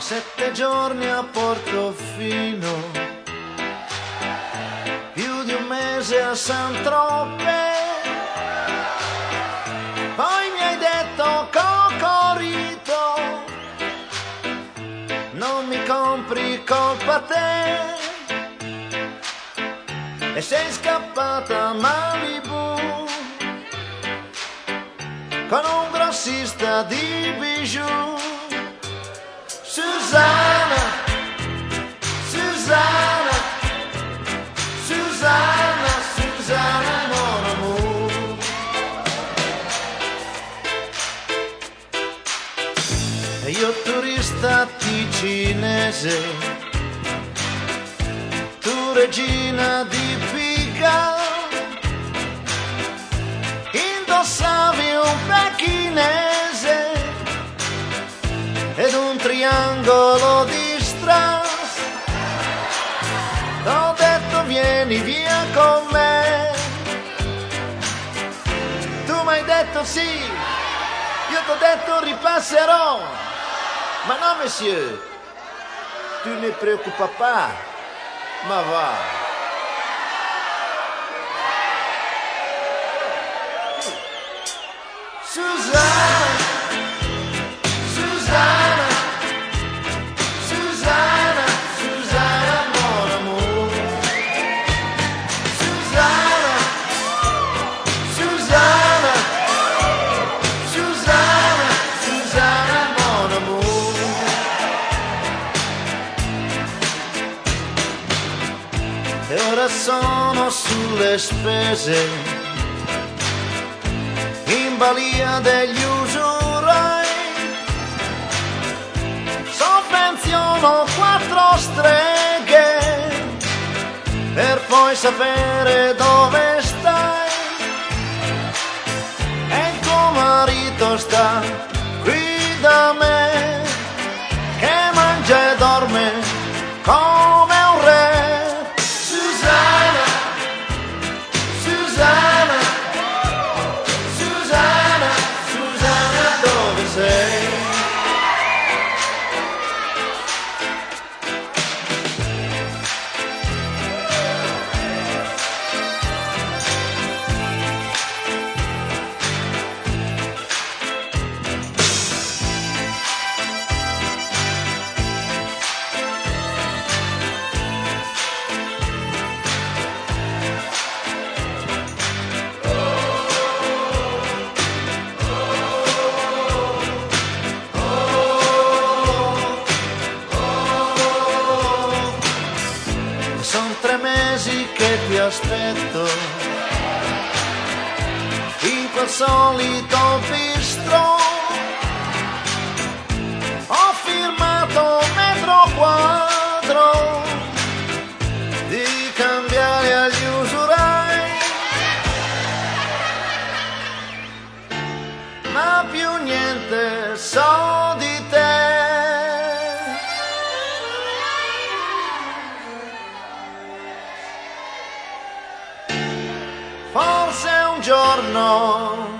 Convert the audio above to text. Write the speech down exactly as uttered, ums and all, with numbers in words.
Sette giorni a Portofino, più di un mese a Saint-Tropez. Poi mi hai detto Cocorito, non mi compri colpa te, e sei scappata a Malibu con un grossista di bijou. Susanna, Susanna, Susanna, Susanna, mon amour. E io turista ticinese, tu regina di Pica, indossavi un pechinese ed un triangolo di strass. T'ho detto vieni via con me, tu m'hai detto sì, io t'ho detto ripasserò, ma no monsieur, tu ne preoccupa pas, ma va. Susanna, Susanna, Susanna, Susanna, mon amour. Susanna, Susanna, Susanna, Susanna, mon amour. E ora sono sulle spese, in balia degli usurai, sovvenziono quattro streghe per poi sapere dove stai, e il tuo marito sta qui da me, che mangia e dorme come un re. Susanna, Susanna, Susanna, Susanna, dove sei? Sono tre mesi che ti aspetto in quel solito bistro. Ho firmato metro quadro di cambiare agli usurai, ma più niente so di te. Forse un giorno